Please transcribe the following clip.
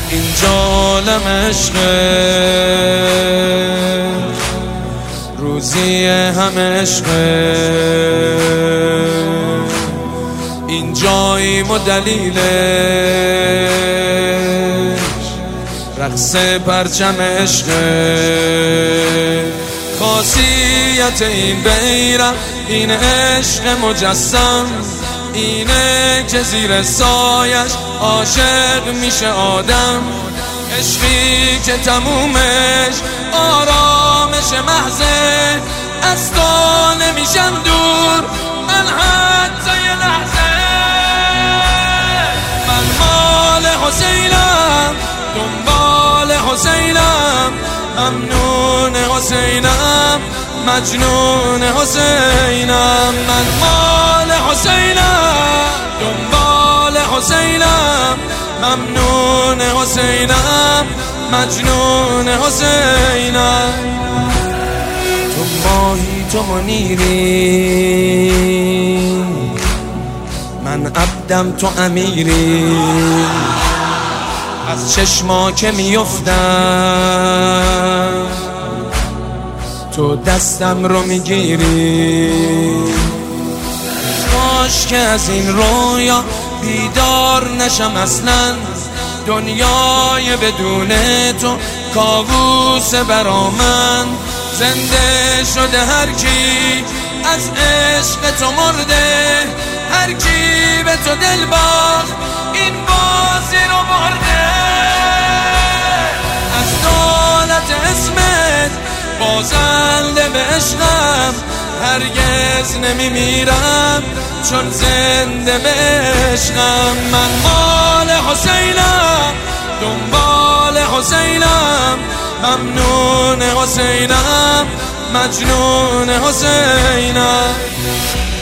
اینجا عالم عشقه، روزی همه عشقه، این جاییم و دلیلش رقص پرچم عشقه. خاصیت این بیرق این عشق مجسم، اینه که زیر سایش عاشق میشه آدم. عشقی که تمومش آرامش محضه، از تو نمیشم دور من حتی یه لحظه. من مال حسینم، دنبال حسینم، ممنون حسینم، مجنون حسینم. من مال حسینم، دنبال حسینم، ممنون حسینم، مجنون حسینم. تو ماهی تو منیری، من عبدم تو امیری، از چشما که میفتم تو دستم رو میگیری. کاش که از این رویا بیدار نشم اصلا، دنیای بدون تو کابوس برا من. زنده شده هر کی از عشق تو مرده، هر کی به تو دل باز این بازی رو برده. از دولت اسمت بازنده به عشقم، هرگز نمیمیرم چون زنده به عشقم. من مال حسینم، دنبال حسینم، ممنون حسینم، مجنون حسینم.